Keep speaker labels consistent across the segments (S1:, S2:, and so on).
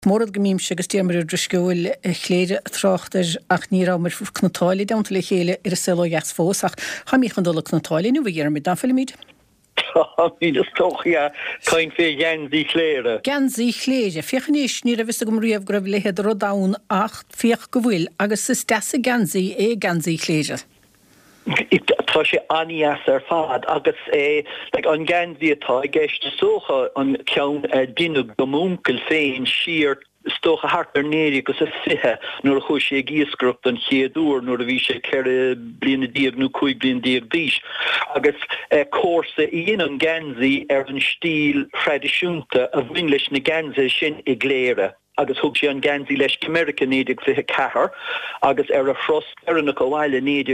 S1: Mórad go míimse agus tíar drusciúil chléire tráchtar ach ní ra mar cnatáile damta le chéile ar a seoigeas fós ach chaíchan dul cnatáile nu bhíar mit dafilmid.
S2: Míidir stocha chuin fé gansaí chléire.
S1: Gansaí chléire, fichaníos ní a bhís go riamh go raibh lehéad rodán ach fioch go bhfuil agus is deasa gansaí gansaí chléire.
S2: Tá sé anías ar fad agus an gansaí atá gceiste socha an ceann duine gomúncail féin siar stocha hart ar néri agus a fithe nuair a chuis sé gíosgrucht an chéadúr nuair a bhí sé ceir bliana díag nó chuig bliana díag díis agus cósa íon an gansaí ar an stíl tradiisiúnta a bhain leis na gansaí sin i gléire. Agus thug sé an gansaí leis America néidir fithe cethar agus ar a frost arannach a bhhaile néidir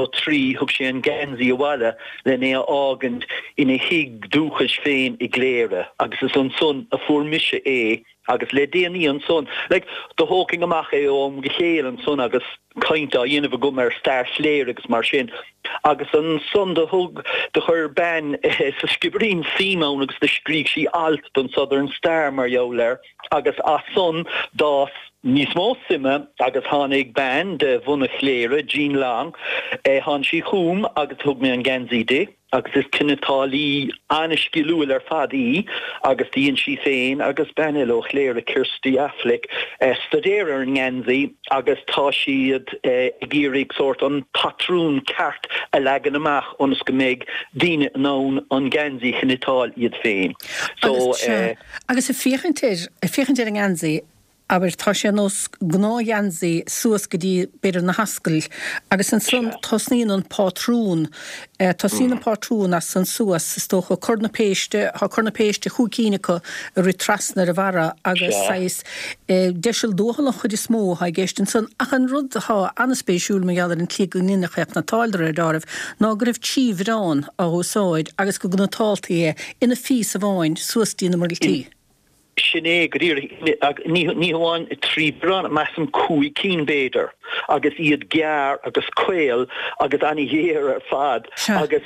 S2: 73 thug sé an gansaí a bhhaile le né ágant ina hiig dúchas féin i gléire agus is an son a fuairmise agus le déanaí an son do hóking amach om gechéal an son agus kainta dhéanamh go mar stair sléir agus mar sin agus an son de thug de chur ben sa skibrín Simón agus de scríg sí alt don Southern Star mar jouler agus a son das níos mó simme agus hánig band de bhunna chléire Jean Lang hán sí chúm agus thug mé an gansaí dé agus is cinnetálí anisciúil ar fadaí agus díonn sí féin agus benilo chléire Kirsty Affleck studéir ar an gansaí agus tá siad gérig sort an patrún ceart a legan amach onas go méid díine nón an gansaí cinnetál iad féin. So
S1: agus a fiochantir an gansaí aber tá sé nos gná gansaí suas go dtí beidir na hascail agus an son tosníon an pátrún tosíon an pátrún as san suas tócha chuna péiste chucínecha a ri trasnar a bhara agus sais deisiil dóhalach chud is mó ha ggéist an son ach an rud há anspéisiúil me gallar an clí go nine cheap na táildar dáibh ná go raibh tíomhrán a hósáid agus go gna táltaí ina fís a bháin suastíí na martí.
S2: Sinné goíir ní háin trí bran meam cúi cín béidir agus iad gear agus quail agus aní héir ar fad agus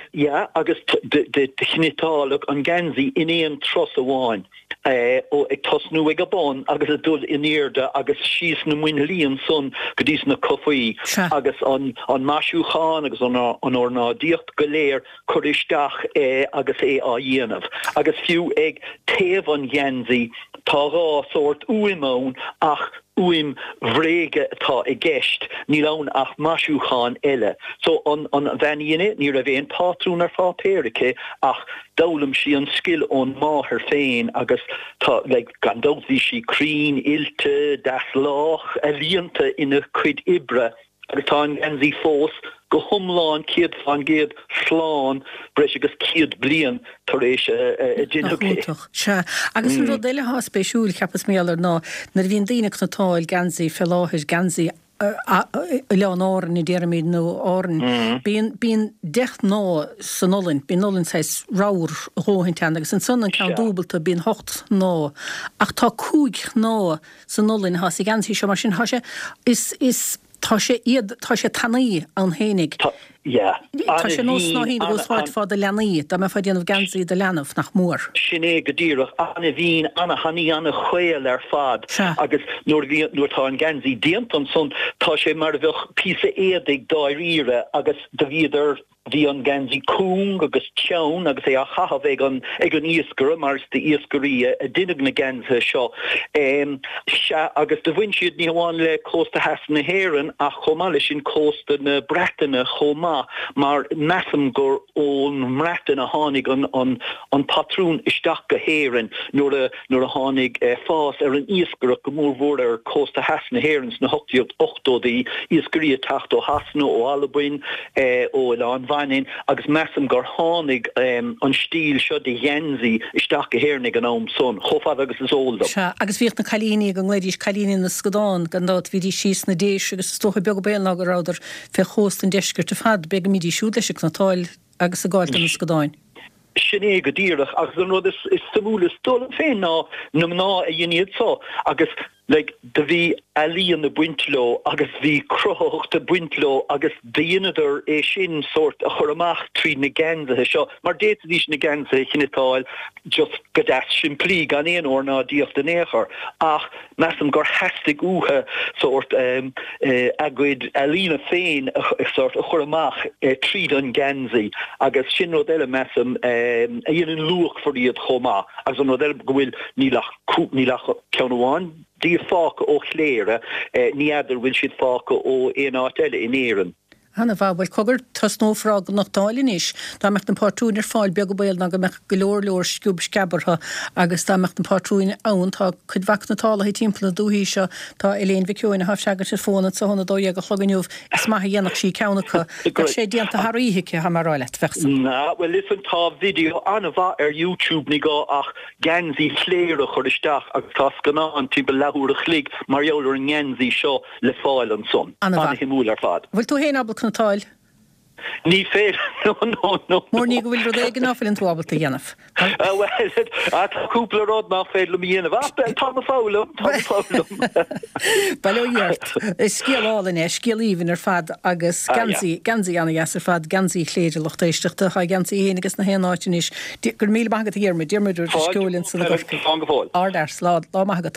S2: de chinnetáach an gansaí inéon tros amháin ó ag tosnú ag a bon agus a dul inéirde agus síos na muin líon son go dtís na cofaí agus an masúcháin agus an ornádíocht go léir choristeach agus a dhéanamh agus fiú ag taobh an gansaí tá rá sort uimón ach uim bhréige atá i gceist ní lán ach masúcháin eile. So an bheíine ní a bhéon pátrún ar fápéirice ach dálam sí an skill ón máthair féin agus tá gandóí sí crín, ilte, das lách a líonta ina chuid ibre agus tá an gansaí fós go thomláin ciad fan géad sláán breis agus ciad blian tar éis dinneach.
S1: Agus an rud eile há spéisiúil ceapas méallar nar bhíon daoine natáil gansaí feláthir gansaí lean áran i déramíid nó áran. Bíon decht ná san nolin, bíon nolin sais ráur róhaintean agus an son an ceann dúbalta bíon 8 ná ach tá 5 ná san nolin has i gansaí seo mar sin hase is tá sé tannaí an hénig. Tá sé nós ná híad agus fáid fád a leanaí, da me fáid déanamh gansaí de leanamh nach mór.
S2: Sinné go dtíreach anna bhín anna haní anna chuil ar fad agus nuair tá an gansaí déant an son tá sé mar bheith písa éadaigh dáiríre agus do bhíidir hí an gansaí cún agus teann agus a chahabh ag an íoscura mar de íoscurí a duine na gansa seo. Agus do bhain siad ní hamháin le cósta heas na héireann a chomá lei sin cósta na bretainna chomá mar meam gur ón mretain a tháinig an patrún isteach go héireann nuair a tháinig fás ar an íoscura go mórmhór ar cósta heas na héireann na 88 íoscurí tacht ó hasna ó Albain ó an bhainin agus meam gur tháinig an stíl seo de gansaí isteach go héirnig an ám son chofad agus is óldam.
S1: Agus bhíocht na chalíní go ngléidís chalíní na Scodáin gan dát bhí síos na déis agus stocha beag béal ná go ráidir fe chóst an deisgurt a fad beag mídí siúd leis na táil agus a gáilta na Scodáin.
S2: Sinné go dtíreach agus an rud is samúlas dul féin ná a dhéanaad só agus like de vi alien de buintlo agus vi croch de buintlo agus deidir é sin sort a choramacht trí na gense seo mar dé dís na gense chinnetáil just godas siimplí gan éon or ná díocht den nécher ach meam gur hastig úhe sort aguid alína féin sort a choramach tríd an gensi agus sin rodelle meam a dhéanaan luach for iad chomá agus an rodelle gohfuil nílach ceanháin die fáke ó chléire ní idir bhfuil siad fáke ó éon áit eile in éan.
S1: Hanna bhfuil cogur tasnófrag nachtáilin is, Tá mecht an pátrún fáil beag go béil na go meach golóir sciúb scabartha agus tá mecht an pátrún ann tá chud vacnatála hí timppla dúhí seo tá Elaine Vicioin a hafseagar sé fóna sa honna dóag a chloganiuh is maithe dhéanach sí ceannacha gur sé díanta Haríhiice ha mar ráile fechsa.
S2: Na, well listen tá video anna bha YouTube ní gá ach gensaí chléire choristeach agus tá scanná an timp leúr a chlig mar jólar an gensaí seo le fáil an son. Anna himúl ar fad.
S1: Bhfuil tú héana abal Natáil?
S2: Ní fér, no.
S1: Mór ní go bhfuil rud éige náfil an túábalta dhéanamh.
S2: Well, cúpla rod ná féad le dhéanamh. Tá fálam.
S1: Bail óíart, scéaláin scéalíhann ar fad agus gansaí anna gas ar fad gansaí chléidir lochtéisteachta ha gansaí héana agus na héanáitin is gur míle bagad a dhéarmid, dhéarmidir scóilinn san go. Ardar, lá maigad.